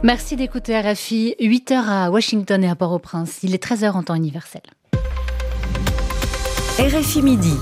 Merci d'écouter RFI, 8h à Washington et à Port-au-Prince. Il est 13h en temps universel. RFI Midi.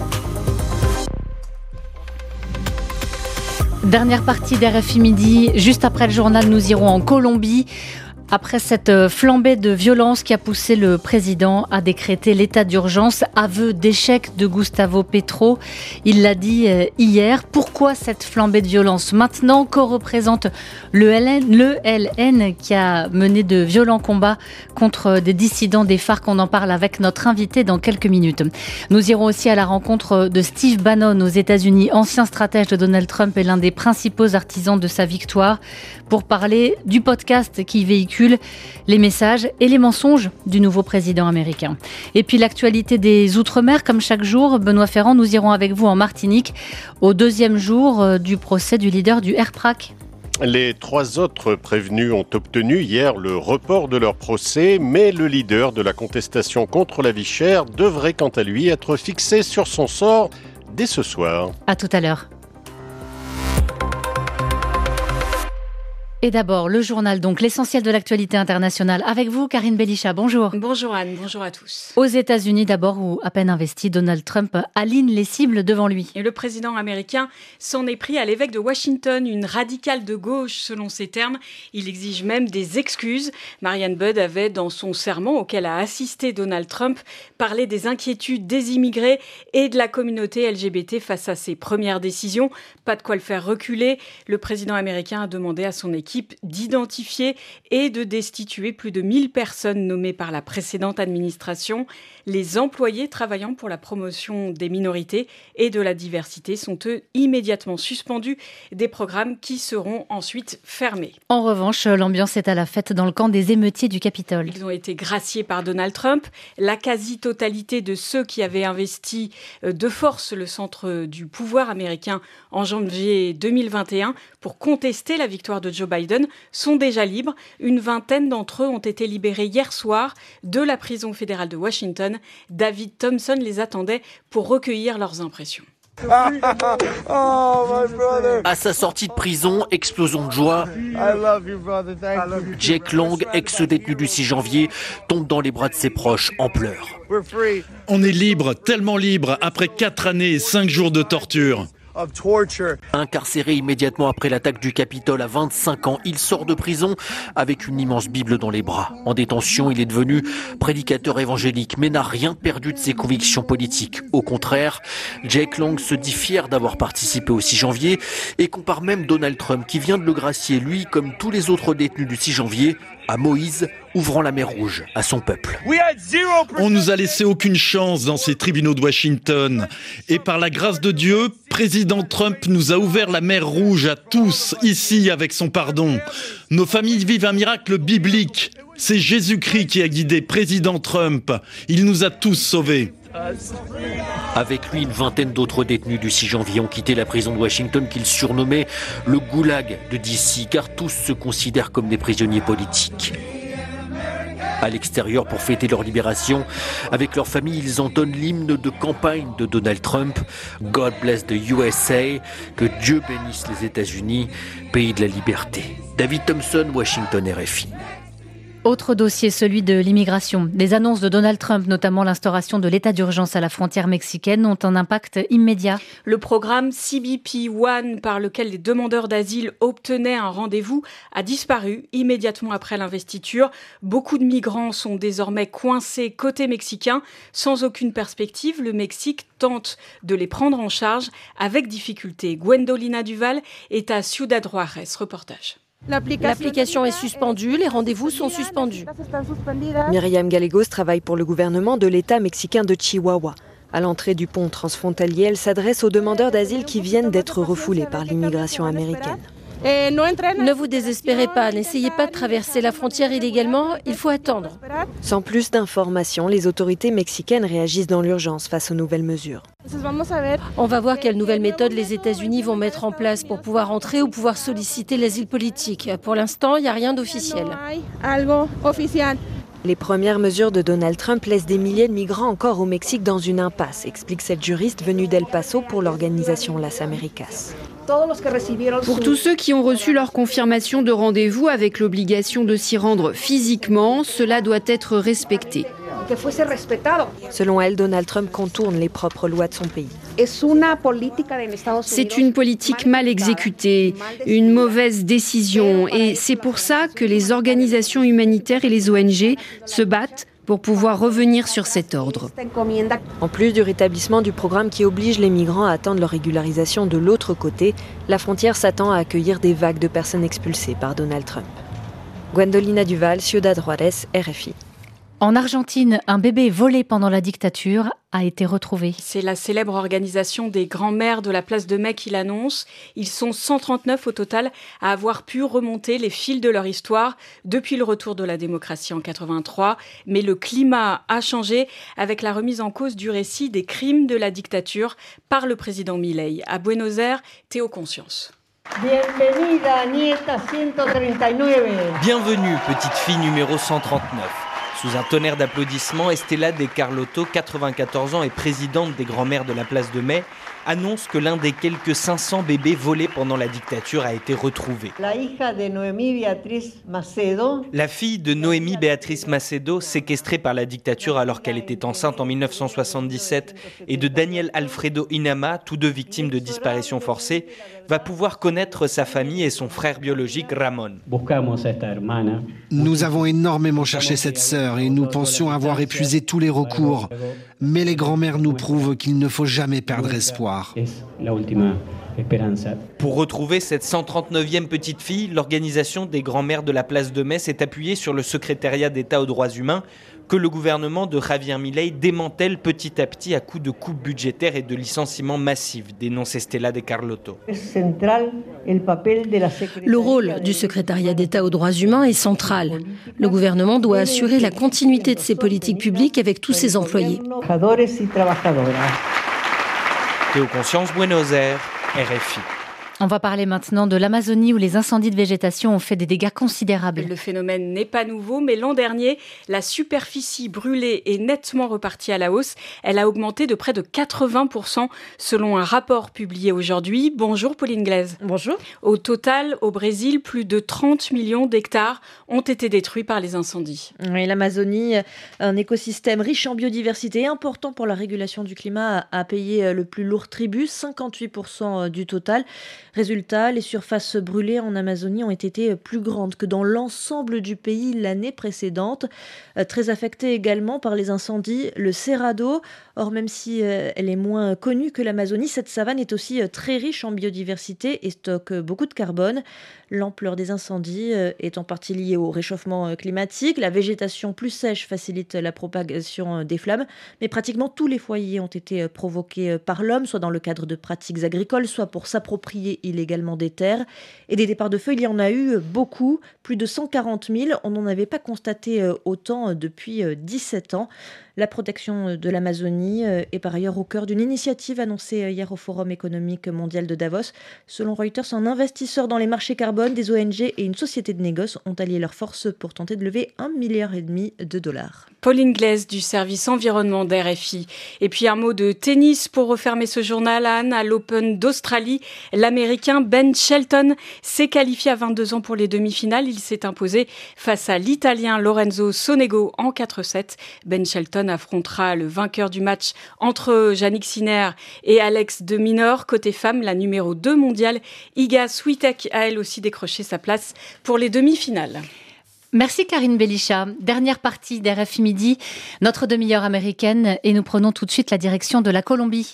Dernière partie d'RFI Midi. Juste après le journal, nous irons en Colombie. Après cette flambée de violence qui a poussé le président à décréter l'état d'urgence, aveu d'échec de Gustavo Petro. Il l'a dit hier. Pourquoi cette flambée de violence maintenant? Co-représente le LN qui a mené de violents combats contre des dissidents des FARC. On en parle avec notre invité dans quelques minutes. Nous irons aussi à la rencontre de Steve Bannon aux États-Unis, ancien stratège de Donald Trump et l'un des principaux artisans de sa victoire, pour parler du podcast qui véhicule les messages et les mensonges du nouveau président américain. Et puis l'actualité des Outre-mer, comme chaque jour, Benoît Ferrand, nous irons avec vous en Martinique au deuxième jour du procès du leader du RPRAC. Les 3 autres prévenus ont obtenu hier le report de leur procès, mais le leader de la contestation contre la vie chère devrait quant à lui être fixé sur son sort dès ce soir. À tout à l'heure. Et d'abord, le journal, donc l'essentiel de l'actualité internationale. Avec vous, Karine Belisha, bonjour. Bonjour Anne, bonjour à tous. Aux États-Unis d'abord, où à peine investi, Donald Trump aligne les cibles devant lui. Et le président américain s'en est pris à l'évêque de Washington, une radicale de gauche selon ses termes. Il exige même des excuses. Marianne Budd avait, dans son sermon auquel a assisté Donald Trump, parlé des inquiétudes des immigrés et de la communauté LGBT face à ses premières décisions. Pas de quoi le faire reculer. Le président américain a demandé à son équipe d'identifier et de destituer plus de 1000 personnes nommées par la précédente administration. Les employés travaillant pour la promotion des minorités et de la diversité sont eux immédiatement suspendus, des programmes qui seront ensuite fermés. En revanche, l'ambiance est à la fête dans le camp des émeutiers du Capitole. Ils ont été graciés par Donald Trump. La quasi-totalité de ceux qui avaient investi de force le centre du pouvoir américain en janvier 2021 pour contester la victoire de Joe Biden sont déjà libres. Une vingtaine d'entre eux ont été libérés hier soir de la prison fédérale de Washington. David Thompson les attendait pour recueillir leurs impressions. À sa sortie de prison, explosion de joie. Jake Long, ex-détenu du 6 janvier, tombe dans les bras de ses proches en pleurs. On est libre, tellement libre, après 4 années et 5 jours de torture. Incarcéré immédiatement après l'attaque du Capitole à 25 ans, il sort de prison avec une immense Bible dans les bras. En détention, il est devenu prédicateur évangélique, mais n'a rien perdu de ses convictions politiques. Au contraire, Jake Long se dit fier d'avoir participé au 6 janvier et compare même Donald Trump, qui vient de le gracier, lui, comme tous les autres détenus du 6 janvier, à Moïse, ouvrant la mer Rouge à son peuple. On nous a laissé aucune chance dans ces tribunaux de Washington. Et par la grâce de Dieu, président Trump nous a ouvert la mer Rouge à tous, ici, avec son pardon. Nos familles vivent un miracle biblique. C'est Jésus-Christ qui a guidé président Trump. Il nous a tous sauvés. Avec lui, une vingtaine d'autres détenus du 6 janvier ont quitté la prison de Washington qu'ils surnommaient le goulag de DC, car tous se considèrent comme des prisonniers politiques. À l'extérieur, pour fêter leur libération, avec leur famille, ils entonnent l'hymne de campagne de Donald Trump, God bless the USA, que Dieu bénisse les États-Unis, pays de la liberté. David Thompson, Washington, RFI. Autre dossier, celui de l'immigration. Les annonces de Donald Trump, notamment l'instauration de l'état d'urgence à la frontière mexicaine, ont un impact immédiat. Le programme CBP One, par lequel les demandeurs d'asile obtenaient un rendez-vous, a disparu immédiatement après l'investiture. Beaucoup de migrants sont désormais coincés côté mexicain. Sans aucune perspective, le Mexique tente de les prendre en charge avec difficulté. Gwendolina Duval est à Ciudad Juárez. Reportage. L'application est suspendue, les rendez-vous sont suspendus. Myriam Gallegos travaille pour le gouvernement de l'État mexicain de Chihuahua. À l'entrée du pont transfrontalier, elle s'adresse aux demandeurs d'asile qui viennent d'être refoulés par l'immigration américaine. Ne vous désespérez pas, n'essayez pas de traverser la frontière illégalement, il faut attendre. Sans plus d'informations, les autorités mexicaines réagissent dans l'urgence face aux nouvelles mesures. On va voir quelles nouvelles méthodes les États-Unis vont mettre en place pour pouvoir entrer ou pouvoir solliciter l'asile politique. Pour l'instant, il n'y a rien d'officiel. Les premières mesures de Donald Trump laissent des milliers de migrants encore au Mexique dans une impasse, explique cette juriste venue d'El Paso pour l'organisation Las Americas. Pour tous ceux qui ont reçu leur confirmation de rendez-vous avec l'obligation de s'y rendre physiquement, cela doit être respecté. Selon elle, Donald Trump contourne les propres lois de son pays. C'est une politique mal exécutée, une mauvaise décision, et c'est pour ça que les organisations humanitaires et les ONG se battent pour pouvoir revenir sur cet ordre. En plus du rétablissement du programme qui oblige les migrants à attendre leur régularisation de l'autre côté, la frontière s'attend à accueillir des vagues de personnes expulsées par Donald Trump. Gwendolina Duval, Ciudad Juárez, RFI. En Argentine, un bébé volé pendant la dictature a été retrouvé. C'est la célèbre organisation des grands-mères de la place de Mai qui l'annonce. Ils sont 139 au total à avoir pu remonter les fils de leur histoire depuis le retour de la démocratie en 83. Mais le climat a changé avec la remise en cause du récit des crimes de la dictature par le président Milei. À Buenos Aires, Théo Conscience. Bienvenida, nieta 139. Bienvenue, petite fille numéro 139. Sous un tonnerre d'applaudissements, Estela de Carlotto, 94 ans et présidente des grands-mères de la place de Mai, annonce que l'un des quelques 500 bébés volés pendant la dictature a été retrouvé. La fille de Noémie Béatrice Macedo, séquestrée par la dictature alors qu'elle était enceinte en 1977, et de Daniel Alfredo Inama, tous deux victimes de disparition forcée, va pouvoir connaître sa famille et son frère biologique Ramon. Nous avons énormément cherché cette sœur et nous pensions avoir épuisé tous les recours. Mais les grands-mères nous prouvent qu'il ne faut jamais perdre espoir. Pour retrouver cette 139e petite fille, l'organisation des grands-mères de la place de Mai s'est appuyée sur le secrétariat d'État aux droits humains que le gouvernement de Javier Milei démantèle petit à petit à coups de coupes budgétaires et de licenciements massifs, dénonce Estela de Carlotto. Le rôle du secrétariat d'État aux droits humains est central. Le gouvernement doit assurer la continuité de ses politiques publiques avec tous ses employés. Théo Conscience, Buenos Aires, RFI. On va parler maintenant de l'Amazonie où les incendies de végétation ont fait des dégâts considérables. Le phénomène n'est pas nouveau, mais l'an dernier, la superficie brûlée est nettement repartie à la hausse. Elle a augmenté de près de 80% selon un rapport publié aujourd'hui. Bonjour Pauline Glaise. Bonjour. Au total, au Brésil, plus de 30 millions d'hectares ont été détruits par les incendies. Oui, l'Amazonie, un écosystème riche en biodiversité, important pour la régulation du climat, a payé le plus lourd tribut, 58% du total. Résultat, les surfaces brûlées en Amazonie ont été plus grandes que dans l'ensemble du pays l'année précédente. Très affectée également par les incendies, le Cerrado. Or, même si elle est moins connue que l'Amazonie, cette savane est aussi très riche en biodiversité et stocke beaucoup de carbone. L'ampleur des incendies est en partie liée au réchauffement climatique. La végétation plus sèche facilite la propagation des flammes, mais pratiquement tous les foyers ont été provoqués par l'homme, soit dans le cadre de pratiques agricoles, soit pour s'approprier illégalement des terres. Et des départs de feu, il y en a eu beaucoup, plus de 140 000. On n'en avait pas constaté autant depuis 17 ans. La protection de l'Amazonie est par ailleurs au cœur d'une initiative annoncée hier au Forum économique mondial de Davos. Selon Reuters, un investisseur dans les marchés carbone, des ONG et une société de négoce ont allié leurs forces pour tenter de lever $1,5 milliard de dollars. Pauline Glaise du service environnement d'RFI. Et puis un mot de tennis pour refermer ce journal, Anne. À l'Open d'Australie, l'Américain Ben Shelton s'est qualifié à 22 ans pour les demi-finales. Il s'est imposé face à l'Italien Lorenzo Sonego en 4-7. Ben Shelton affrontera le vainqueur du match entre Jannik Sinner et Alex de Minaur. Côté femme, la numéro 2 mondiale, Iga Swiatek, a elle aussi décroché sa place pour les demi-finales. Merci Karine Belisha. Dernière partie d'RFI Midi, notre demi-heure américaine, et nous prenons tout de suite la direction de la Colombie.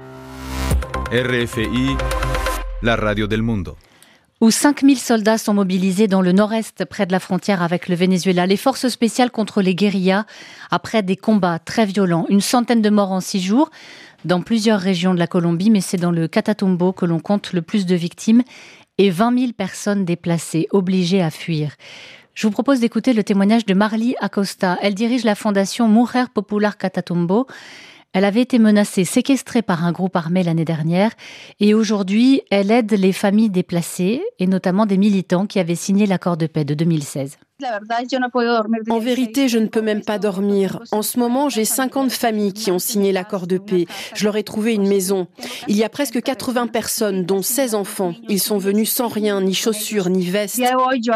RFI, la radio del mundo. Où 5000 soldats sont mobilisés dans le nord-est, près de la frontière avec le Venezuela. Les forces spéciales contre les guérillas, après des combats très violents. Une centaine de morts en 6 jours dans plusieurs régions de la Colombie, mais c'est dans le Catatumbo que l'on compte le plus de victimes et 20 000 personnes déplacées, obligées à fuir. Je vous propose d'écouter le témoignage de Marly Acosta. Elle dirige la fondation Mujer Popular Catatumbo. Elle avait été menacée, séquestrée par un groupe armé l'année dernière et aujourd'hui, elle aide les familles déplacées et notamment des militants qui avaient signé l'accord de paix de 2016. En vérité, je ne peux même pas dormir. En ce moment, j'ai 50 familles qui ont signé l'accord de paix. Je leur ai trouvé une maison. Il y a presque 80 personnes, dont 16 enfants. Ils sont venus sans rien, ni chaussures, ni vestes. Là,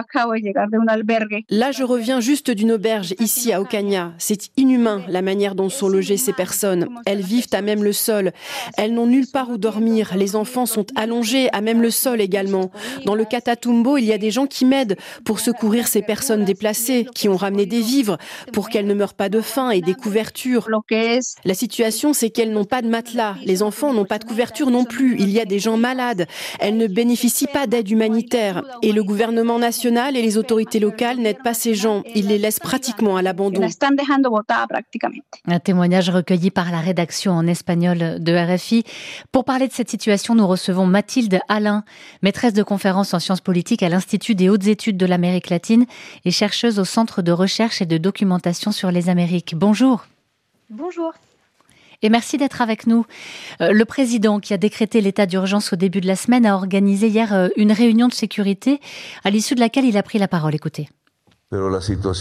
je reviens juste d'une auberge, ici à Ocaña. C'est inhumain, la manière dont sont logées ces personnes. Elles vivent à même le sol. Elles n'ont nulle part où dormir. Les enfants sont allongés à même le sol également. Dans le Catatumbo, il y a des gens qui m'aident pour secourir ces personnes déplacées, qui ont ramené des vivres pour qu'elles ne meurent pas de faim et des couvertures. La situation, c'est qu'elles n'ont pas de matelas. Les enfants n'ont pas de couverture non plus. Il y a des gens malades. Elles ne bénéficient pas d'aide humanitaire. Et le gouvernement national et les autorités locales n'aident pas ces gens. Ils les laissent pratiquement à l'abandon. Un témoignage recueilli par la rédaction en espagnol de RFI. Pour parler de cette situation, nous recevons Mathilde Alain, maîtresse de conférences en sciences politiques à l'Institut des hautes études de l'Amérique latine et chercheuse au Centre de recherche et de documentation sur les Amériques. Bonjour. Bonjour. Et merci d'être avec nous. Le président qui a décrété l'état d'urgence au début de la semaine a organisé hier une réunion de sécurité à l'issue de laquelle il a pris la parole. Écoutez. La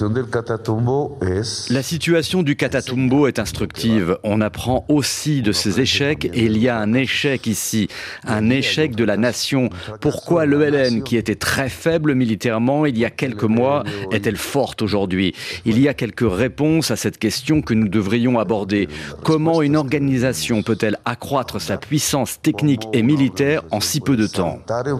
situation du Catatumbo est instructive. On apprend aussi de ses échecs et il y a un échec ici, un échec de la nation. Pourquoi l'ELN, qui était très faible militairement il y a quelques mois, est-elle forte aujourd'hui ? Il y a quelques réponses à cette question que nous devrions aborder. Comment une organisation peut-elle accroître sa puissance technique et militaire en si peu de temps ?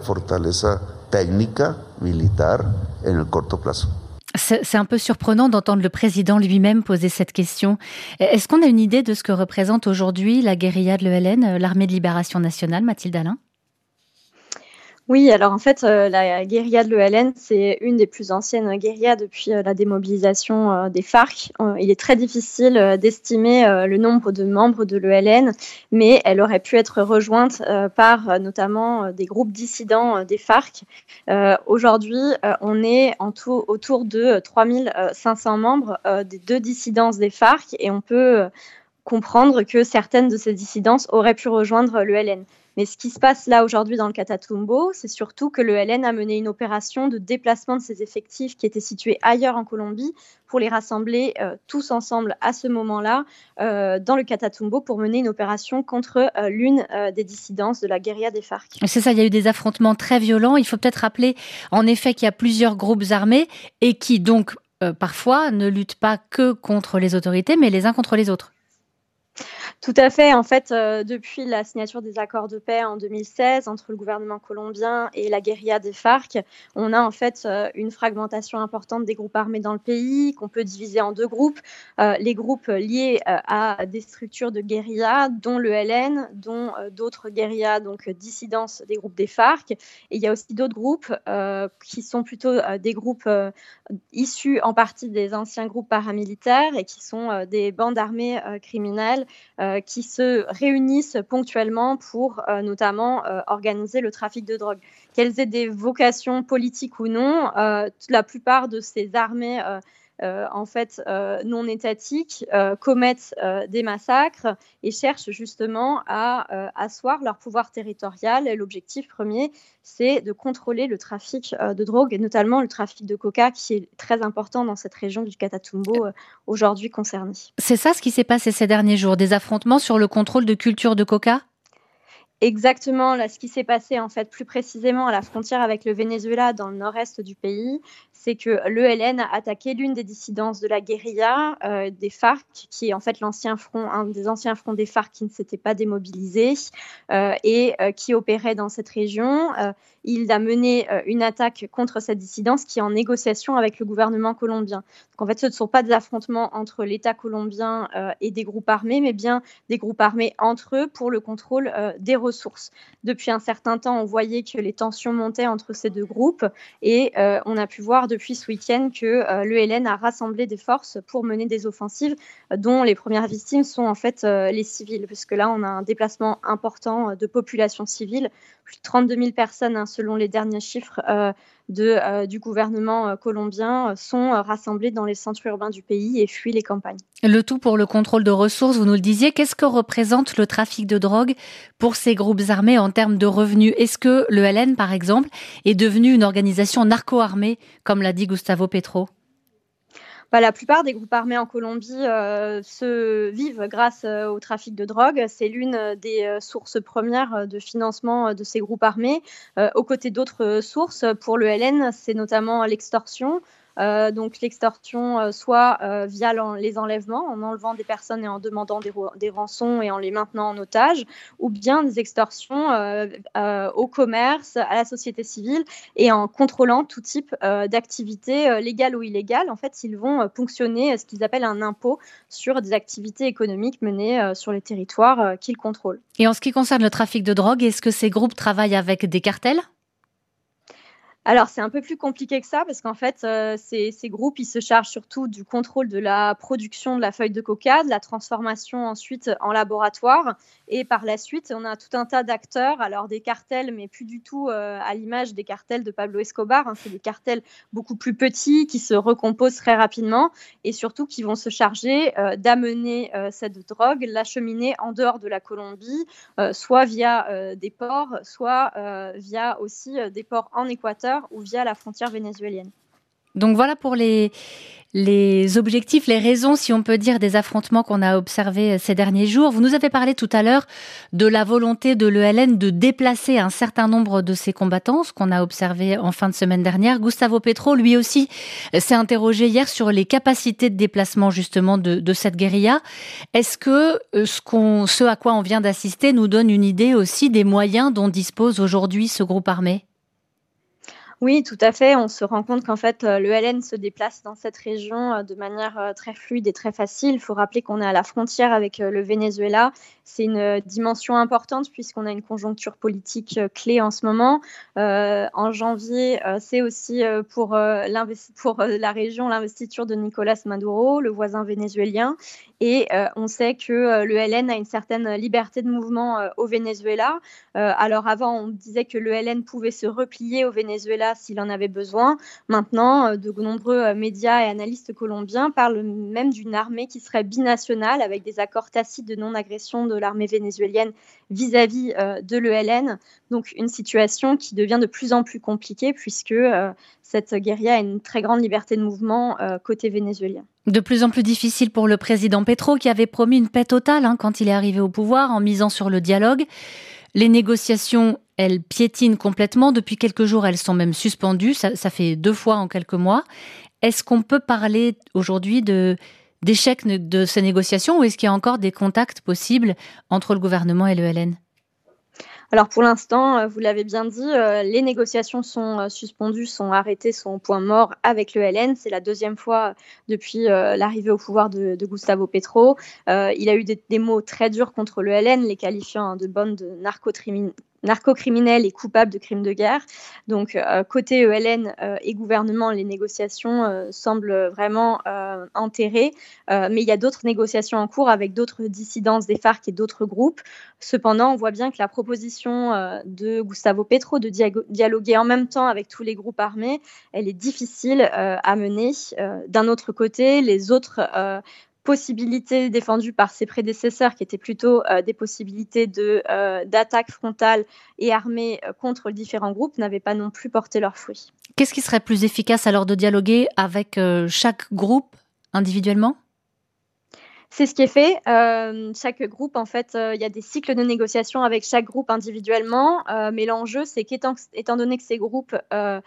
C'est un peu surprenant d'entendre le président lui-même poser cette question. Est-ce qu'on a une idée de ce que représente aujourd'hui la guérilla de l'ELN, l'Armée de Libération Nationale, Mathilde Alain ? Oui, alors en fait, la guérilla de l'ELN, c'est une des plus anciennes guérillas depuis la démobilisation des FARC. Il est très difficile d'estimer le nombre de membres de l'ELN, mais elle aurait pu être rejointe par notamment des groupes dissidents des FARC. Aujourd'hui, on est en tout autour de 3500 membres des deux dissidences des FARC et on peut comprendre que certaines de ces dissidences auraient pu rejoindre l'ELN. Mais ce qui se passe là aujourd'hui dans le Catatumbo, c'est surtout que l'ELN a mené une opération de déplacement de ses effectifs qui étaient situés ailleurs en Colombie pour les rassembler tous ensemble à ce moment-là dans le Catatumbo pour mener une opération contre l'une des dissidences de la guérilla des FARC. C'est ça, il y a eu des affrontements très violents. Il faut peut-être rappeler en effet qu'il y a plusieurs groupes armés et qui donc parfois ne luttent pas que contre les autorités mais les uns contre les autres. Tout à fait. En fait, depuis la signature des accords de paix en 2016 entre le gouvernement colombien et la guérilla des FARC, on a en fait une fragmentation importante des groupes armés dans le pays qu'on peut diviser en deux groupes. Les groupes liés à des structures de guérilla, dont l'ELN, dont d'autres guérillas, donc dissidences des groupes des FARC. Et il y a aussi d'autres groupes qui sont plutôt des groupes issus en partie des anciens groupes paramilitaires et qui sont des bandes armées criminelles qui se réunissent ponctuellement pour notamment organiser le trafic de drogue. Qu'elles aient des vocations politiques ou non, la plupart de ces armées non étatiques commettent des massacres et cherchent justement à asseoir leur pouvoir territorial. Et l'objectif premier, c'est de contrôler le trafic de drogue et notamment le trafic de coca qui est très important dans cette région du Catatumbo aujourd'hui concernée. C'est ça ce qui s'est passé ces derniers jours, des affrontements sur le contrôle de culture de coca ? Exactement, là, ce qui s'est passé en fait plus précisément à la frontière avec le Venezuela dans le nord-est du pays, c'est que l'ELN a attaqué l'une des dissidences de la guérilla des FARC, qui est en fait un des anciens fronts des FARC qui ne s'était pas démobilisé et qui opérait dans cette région. Il a mené une attaque contre cette dissidence qui est en négociation avec le gouvernement colombien. Donc en fait, ce ne sont pas des affrontements entre l'État colombien et des groupes armés, mais bien des groupes armés entre eux pour le contrôle des ressources. Depuis un certain temps, on voyait que les tensions montaient entre ces deux groupes et on a pu voir depuis ce week-end que l'ELN a rassemblé des forces pour mener des offensives dont les premières victimes sont en fait les civils, puisque là, on a un déplacement important de population civile. Plus de 32 000 personnes, selon les derniers chiffres du gouvernement colombien, sont rassemblées dans les centres urbains du pays et fuient les campagnes. Le tout pour le contrôle de ressources, vous nous le disiez. Qu'est-ce que représente le trafic de drogue pour ces groupes armés en termes de revenus ? Est-ce que l'ELN, par exemple, est devenu une organisation narco-armée, comme l'a dit Gustavo Petro ? La plupart des groupes armés en Colombie se vivent grâce au trafic de drogue. C'est l'une des sources premières de financement de ces groupes armés. Aux côtés d'autres sources, pour le LN, c'est notamment l'extorsion. Donc l'extorsion, soit via les enlèvements, en enlevant des personnes et en demandant des rançons et en les maintenant en otage, ou bien des extorsions au commerce, à la société civile, et en contrôlant tout type d'activités légales ou illégales. En fait, ils vont ponctionner ce qu'ils appellent un impôt sur des activités économiques menées sur les territoires qu'ils contrôlent. Et en ce qui concerne le trafic de drogue, est-ce que ces groupes travaillent avec des cartels ? Alors, c'est un peu plus compliqué que ça parce qu'en fait, ces groupes, ils se chargent surtout du contrôle de la production de la feuille de coca, de la transformation ensuite en laboratoire. Et par la suite, on a tout un tas d'acteurs, alors des cartels, mais plus du tout à l'image des cartels de Pablo Escobar. C'est des cartels beaucoup plus petits qui se recomposent très rapidement et surtout qui vont se charger d'amener cette drogue, l'acheminer en dehors de la Colombie, soit via des ports, soit via aussi des ports en Équateur ou via la frontière vénézuélienne. Donc voilà pour les objectifs, les raisons, si on peut dire, des affrontements qu'on a observés ces derniers jours. Vous nous avez parlé tout à l'heure de la volonté de l'ELN de déplacer un certain nombre de ses combattants, ce qu'on a observé en fin de semaine dernière. Gustavo Petro, lui aussi, s'est interrogé hier sur les capacités de déplacement justement de cette guérilla. Est-ce que ce à quoi on vient d'assister nous donne une idée aussi des moyens dont dispose aujourd'hui ce groupe armé ? Oui, tout à fait. On se rend compte qu'en fait, le LN se déplace dans cette région de manière très fluide et très facile. Il faut rappeler qu'on est à la frontière avec le Venezuela. C'est une dimension importante puisqu'on a une conjoncture politique clé en ce moment. En janvier, c'est aussi pour la région l'investiture de Nicolás Maduro, le voisin vénézuélien. Et on sait que le LN a une certaine liberté de mouvement au Venezuela. Alors avant, on disait que le LN pouvait se replier au Venezuela s'il en avait besoin. Maintenant, de nombreux médias et analystes colombiens parlent même d'une armée qui serait binationale avec des accords tacites de non-agression de l'armée vénézuélienne vis-à-vis de l'ELN. Donc une situation qui devient de plus en plus compliquée puisque cette guérilla a une très grande liberté de mouvement côté vénézuélien. De plus en plus difficile pour le président Petro qui avait promis une paix totale quand il est arrivé au pouvoir en misant sur le dialogue. Les négociations, elles piétinent complètement. Depuis quelques jours, elles sont même suspendues. Ça fait 2 fois en quelques mois. Est-ce qu'on peut parler aujourd'hui d'échec de ces négociations ou est-ce qu'il y a encore des contacts possibles entre le gouvernement et le LN ? Alors pour l'instant, vous l'avez bien dit, les négociations sont suspendues, sont arrêtées, sont au point mort avec le LN. C'est la 2e fois depuis l'arrivée au pouvoir de Gustavo Petro. Il a eu des mots très durs contre le LN, les qualifiant de bande de narcocriminels et coupables de crimes de guerre. Donc, côté ELN et gouvernement, les négociations semblent vraiment enterrées. Mais il y a d'autres négociations en cours avec d'autres dissidences des FARC et d'autres groupes. Cependant, on voit bien que la proposition de Gustavo Petro de dialoguer en même temps avec tous les groupes armés, elle est difficile à mener. D'un autre côté, les autres possibilités défendues par ses prédécesseurs, qui étaient plutôt des possibilités d'attaque frontale et armée contre les différents groupes, n'avaient pas non plus porté leurs fruits. Qu'est-ce qui serait plus efficace alors de dialoguer avec chaque groupe individuellement ? C'est ce qui est fait. Chaque groupe, en fait, il y a des cycles de négociation avec chaque groupe individuellement. Mais l'enjeu, c'est qu'étant donné que ces groupes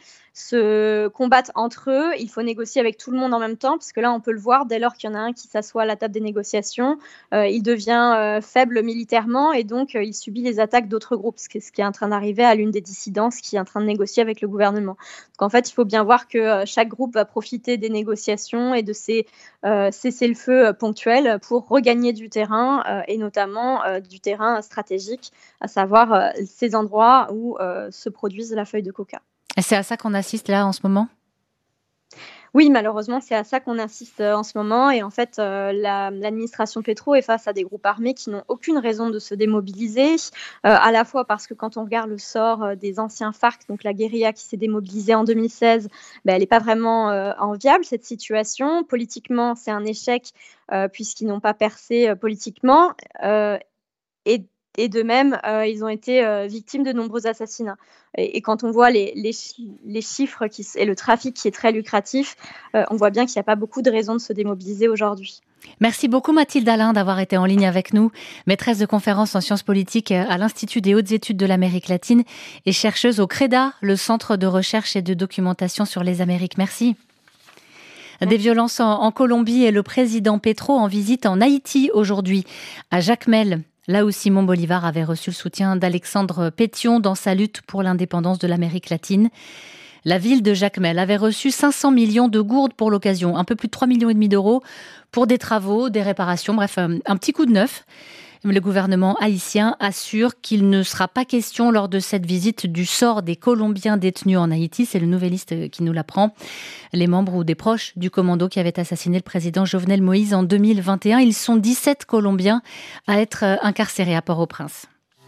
se combattent entre eux, il faut négocier avec tout le monde en même temps, parce que là, on peut le voir, dès lors qu'il y en a un qui s'assoit à la table des négociations, il devient faible militairement et donc il subit les attaques d'autres groupes, ce qui est en train d'arriver à l'une des dissidences qui est en train de négocier avec le gouvernement. Donc en fait, il faut bien voir que chaque groupe va profiter des négociations et de ces cessez-le-feu ponctuels pour regagner du terrain et notamment du terrain stratégique, à savoir ces endroits où se produisent la feuille de coca. Et c'est à ça qu'on assiste là en ce moment ? Oui, malheureusement, c'est à ça qu'on assiste en ce moment. Et en fait, l'administration Petro est face à des groupes armés qui n'ont aucune raison de se démobiliser, à la fois parce que quand on regarde le sort des anciens FARC, donc la guérilla qui s'est démobilisée en 2016, elle n'est pas vraiment enviable, cette situation. Politiquement, c'est un échec puisqu'ils n'ont pas percé politiquement. Et de même, ils ont été victimes de nombreux assassinats. Et quand on voit les chiffres et le trafic qui est très lucratif, on voit bien qu'il n'y a pas beaucoup de raisons de se démobiliser aujourd'hui. Merci beaucoup Mathilde Alain d'avoir été en ligne avec nous, maîtresse de conférences en sciences politiques à l'Institut des hautes études de l'Amérique latine et chercheuse au CREDA, le Centre de recherche et de documentation sur les Amériques. Merci. Des violences en Colombie et le président Petro en visite en Haïti aujourd'hui, à Jacmel, là où Simon Bolivar avait reçu le soutien d'Alexandre Pétion dans sa lutte pour l'indépendance de l'Amérique latine. La ville de Jacmel avait reçu 500 millions de gourdes pour l'occasion, un peu plus de 3,5 millions d'euros pour des travaux, des réparations, bref, un petit coup de neuf. Le gouvernement haïtien assure qu'il ne sera pas question lors de cette visite du sort des Colombiens détenus en Haïti. C'est le Nouvelliste qui nous l'apprend. Les membres ou des proches du commando qui avait assassiné le président Jovenel Moïse en 2021. Ils sont 17 Colombiens à être incarcérés à Port-au-Prince.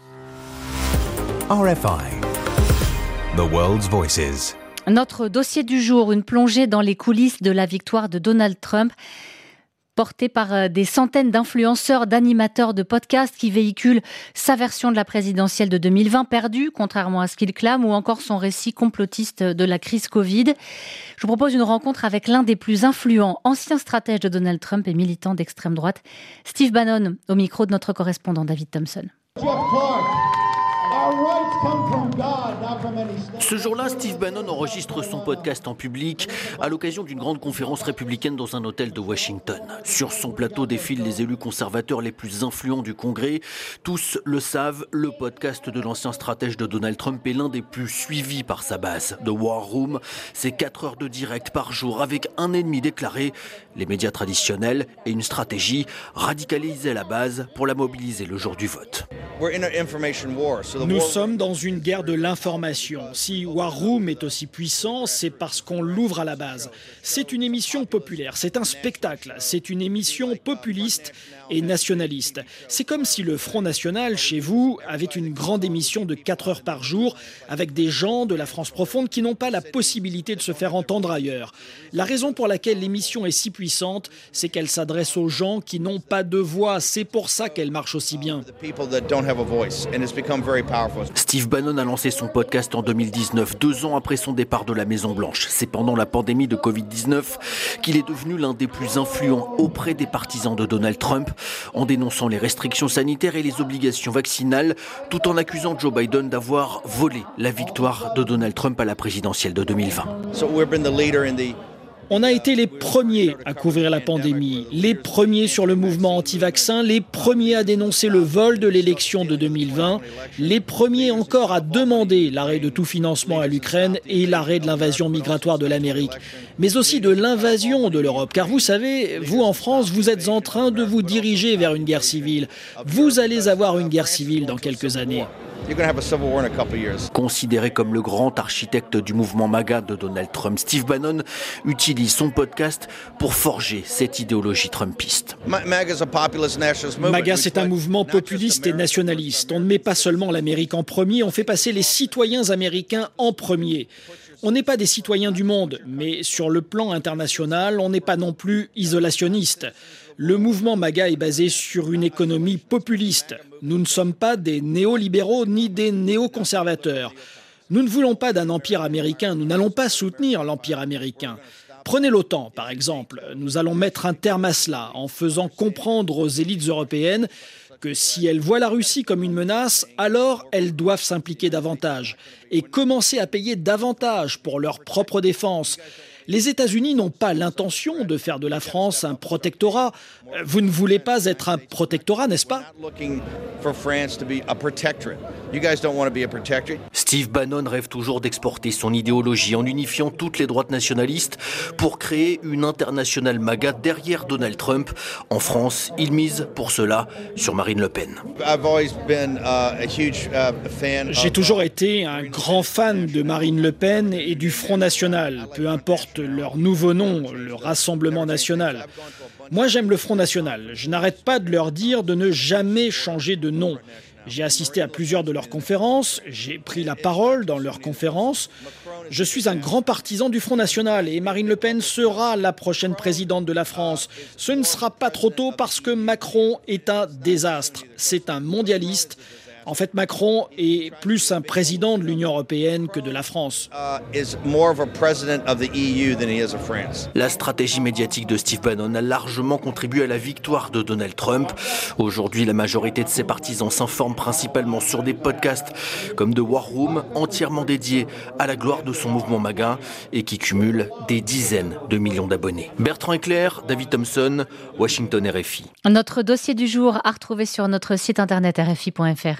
RFI, The World's Voices. Notre dossier du jour, une plongée dans les coulisses de la victoire de Donald Trump, porté par des centaines d'influenceurs, d'animateurs de podcasts qui véhiculent sa version de la présidentielle de 2020 perdue, contrairement à ce qu'il clame, ou encore son récit complotiste de la crise Covid. Je vous propose une rencontre avec l'un des plus influents, anciens stratèges de Donald Trump et militant d'extrême droite, Steve Bannon, au micro de notre correspondant David Thompson. Ce jour-là, Steve Bannon enregistre son podcast en public à l'occasion d'une grande conférence républicaine dans un hôtel de Washington. Sur son plateau défilent les élus conservateurs les plus influents du Congrès. Tous le savent, le podcast de l'ancien stratège de Donald Trump est l'un des plus suivis par sa base. The War Room, c'est 4 heures de direct par jour avec un ennemi déclaré, les médias traditionnels, et une stratégie, radicaliser la base pour la mobiliser le jour du vote. Nous sommes dans une guerre de l'information. Si War Room est aussi puissant, c'est parce qu'on l'ouvre à la base. C'est une émission populaire, c'est un spectacle, c'est une émission populiste et nationaliste. C'est comme si le Front National, chez vous, avait une grande émission de 4 heures par jour avec des gens de la France profonde qui n'ont pas la possibilité de se faire entendre ailleurs. La raison pour laquelle l'émission est si puissante, c'est qu'elle s'adresse aux gens qui n'ont pas de voix. C'est pour ça qu'elle marche aussi bien. Steve Bannon a lancé son podcast en 2019, 2 ans après son départ de la Maison-Blanche. C'est pendant la pandémie de Covid-19 qu'il est devenu l'un des plus influents auprès des partisans de Donald Trump, en dénonçant les restrictions sanitaires et les obligations vaccinales, tout en accusant Joe Biden d'avoir volé la victoire de Donald Trump à la présidentielle de 2020. On a été les premiers à couvrir la pandémie, les premiers sur le mouvement anti-vaccin, les premiers à dénoncer le vol de l'élection de 2020, les premiers encore à demander l'arrêt de tout financement à l'Ukraine et l'arrêt de l'invasion migratoire de l'Amérique, mais aussi de l'invasion de l'Europe. Car vous savez, vous en France, vous êtes en train de vous diriger vers une guerre civile. Vous allez avoir une guerre civile dans quelques années. Considéré comme le grand architecte du mouvement MAGA de Donald Trump, Steve Bannon utilise son podcast pour forger cette idéologie trumpiste. MAGA, c'est un mouvement populiste et nationaliste. On ne met pas seulement l'Amérique en premier, on fait passer les citoyens américains en premier. On n'est pas des citoyens du monde, mais sur le plan international, on n'est pas non plus isolationniste. Le mouvement MAGA est basé sur une économie populiste. Nous ne sommes pas des néolibéraux ni des néoconservateurs. Nous ne voulons pas d'un empire américain, nous n'allons pas soutenir l'empire américain. Prenez l'OTAN, par exemple. Nous allons mettre un terme à cela en faisant comprendre aux élites européennes que si elles voient la Russie comme une menace, alors elles doivent s'impliquer davantage et commencer à payer davantage pour leur propre défense. Les États-Unis n'ont pas l'intention de faire de la France un protectorat. Vous ne voulez pas être un protectorat, n'est-ce pas ? Steve Bannon rêve toujours d'exporter son idéologie en unifiant toutes les droites nationalistes pour créer une internationale MAGA derrière Donald Trump. En France, il mise pour cela sur Marine Le Pen. J'ai toujours été un grand fan de Marine Le Pen et du Front National, peu importe leur nouveau nom, le Rassemblement national. Moi, j'aime le Front National. Je n'arrête pas de leur dire de ne jamais changer de nom. J'ai assisté à plusieurs de leurs conférences, j'ai pris la parole dans leurs conférences. Je suis un grand partisan du Front National et Marine Le Pen sera la prochaine présidente de la France. Ce ne sera pas trop tôt parce que Macron est un désastre. C'est un mondialiste. En fait, Macron est plus un président de l'Union européenne que de la France. La stratégie médiatique de Steve Bannon a largement contribué à la victoire de Donald Trump. Aujourd'hui, la majorité de ses partisans s'informent principalement sur des podcasts comme The War Room, entièrement dédiés à la gloire de son mouvement MAGA et qui cumule des dizaines de millions d'abonnés. Bertrand Eclair, David Thompson, Washington RFI. Notre dossier du jour à retrouver sur notre site internet rfi.fr.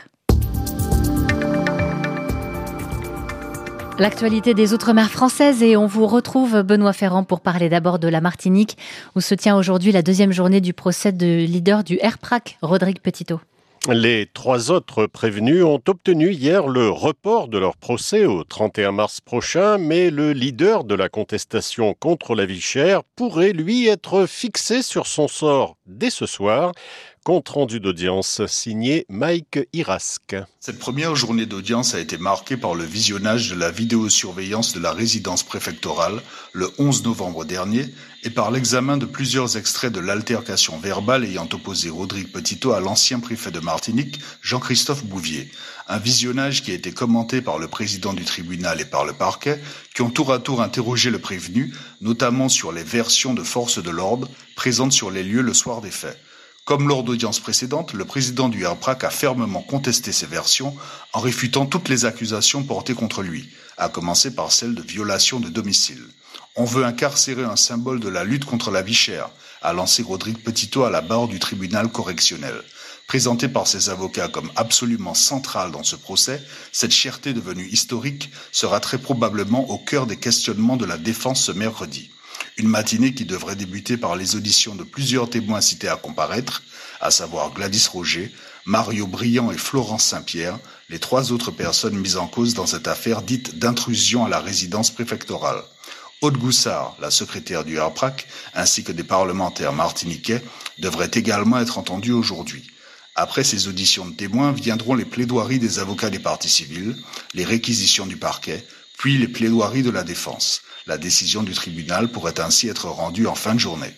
L'actualité des Outre-mer françaises et on vous retrouve Benoît Ferrand pour parler d'abord de la Martinique où se tient aujourd'hui la deuxième journée du procès de leader du RPRAC, Rodrigue Petitot. Les 3 autres prévenus ont obtenu hier le report de leur procès au 31 mars prochain, mais le leader de la contestation contre la vie chère pourrait lui être fixé sur son sort dès ce soir. Compte rendu d'audience signé Mike Irask. Cette première journée d'audience a été marquée par le visionnage de la vidéosurveillance de la résidence préfectorale le 11 novembre dernier et par l'examen de plusieurs extraits de l'altercation verbale ayant opposé Rodrigue Petitot à l'ancien préfet de Martinique, Jean-Christophe Bouvier. Un visionnage qui a été commenté par le président du tribunal et par le parquet, qui ont tour à tour interrogé le prévenu, notamment sur les versions de forces de l'ordre présentes sur les lieux le soir des faits. Comme lors d'audiences précédentes, le président du RPRAC a fermement contesté ces versions en réfutant toutes les accusations portées contre lui, à commencer par celle de violation de domicile. On veut incarcérer un symbole de la lutte contre la vie chère, a lancé Rodrigue Petitot à la barre du tribunal correctionnel. Présentée par ses avocats comme absolument centrale dans ce procès, cette cherté devenue historique sera très probablement au cœur des questionnements de la défense ce mercredi. Une matinée qui devrait débuter par les auditions de plusieurs témoins cités à comparaître, à savoir Gladys Roger, Mario Briand et Florence Saint-Pierre, les 3 autres personnes mises en cause dans cette affaire dite d'intrusion à la résidence préfectorale. Aude Goussard, la secrétaire du RPRAC, ainsi que des parlementaires martiniquais, devraient également être entendus aujourd'hui. Après ces auditions de témoins viendront les plaidoiries des avocats des parties civiles, les réquisitions du parquet, puis les plaidoiries de la défense. La décision du tribunal pourrait ainsi être rendue en fin de journée.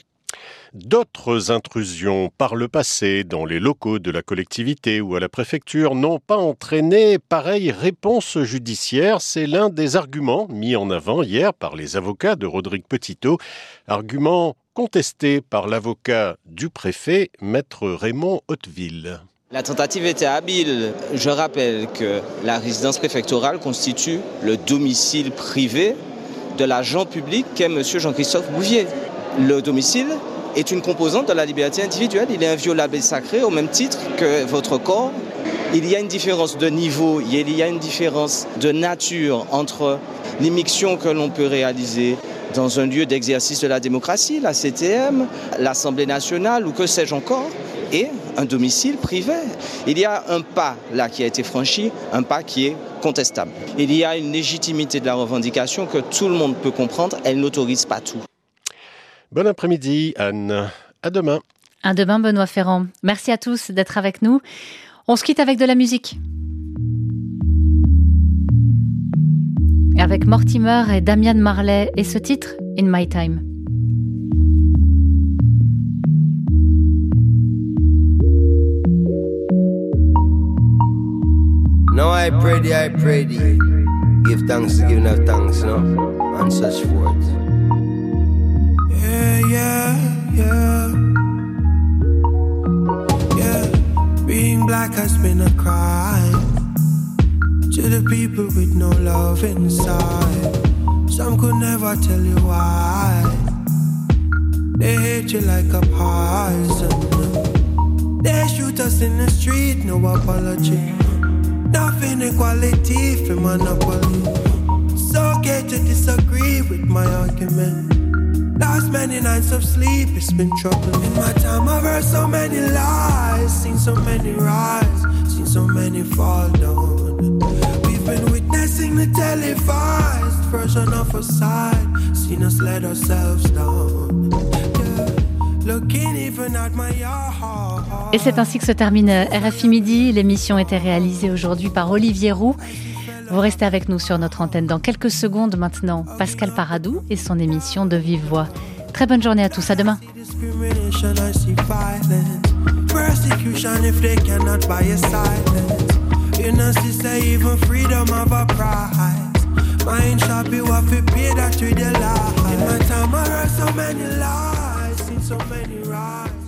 D'autres intrusions par le passé dans les locaux de la collectivité ou à la préfecture n'ont pas entraîné pareille réponse judiciaire. C'est l'un des arguments mis en avant hier par les avocats de Rodrigue Petitot. Argument contesté par l'avocat du préfet, maître Raymond Hauteville. La tentative était habile. Je rappelle que la résidence préfectorale constitue le domicile privé de l'agent public qu'est M. Jean-Christophe Bouvier. Le domicile est une composante de la liberté individuelle. Il est inviolable et sacré au même titre que votre corps. Il y a une différence de niveau, il y a une différence de nature entre l'immixtion que l'on peut réaliser dans un lieu d'exercice de la démocratie, la CTM, l'Assemblée nationale ou que sais-je encore, et un domicile privé. Il y a un pas là qui a été franchi, un pas qui est contestable. Il y a une légitimité de la revendication que tout le monde peut comprendre, elle n'autorise pas tout. Bon après-midi Anne, à demain. À demain Benoît Ferrand. Merci à tous d'être avec nous. On se quitte avec de la musique. Avec Mortimer et Damian Marley et ce titre, In My Time. No, I pray thee. Give thanks to giving out thanks, you know, and such forth. Yeah. Being black has been a crime to the people with no love inside. Some could never tell you why. They hate you like a poison. They shoot us in the street, no apology. Nothing equality for monopoly. It's okay to disagree with my argument. Last many nights of sleep, it's been trouble. In my time I've heard so many lies, seen so many rise, seen so many fall down. We've been witnessing the televised version of a side, seen us let ourselves down. Yeah. Et c'est ainsi que se termine RFI Midi. L'émission était réalisée aujourd'hui par Olivier Roux. Vous restez avec nous sur notre antenne dans quelques secondes maintenant. Pascal Paradou et son émission de Vive Voix. Très bonne journée à tous, à demain. Mine shall be what we pay that with your life. In my time I heard so many lies, seen so many rise.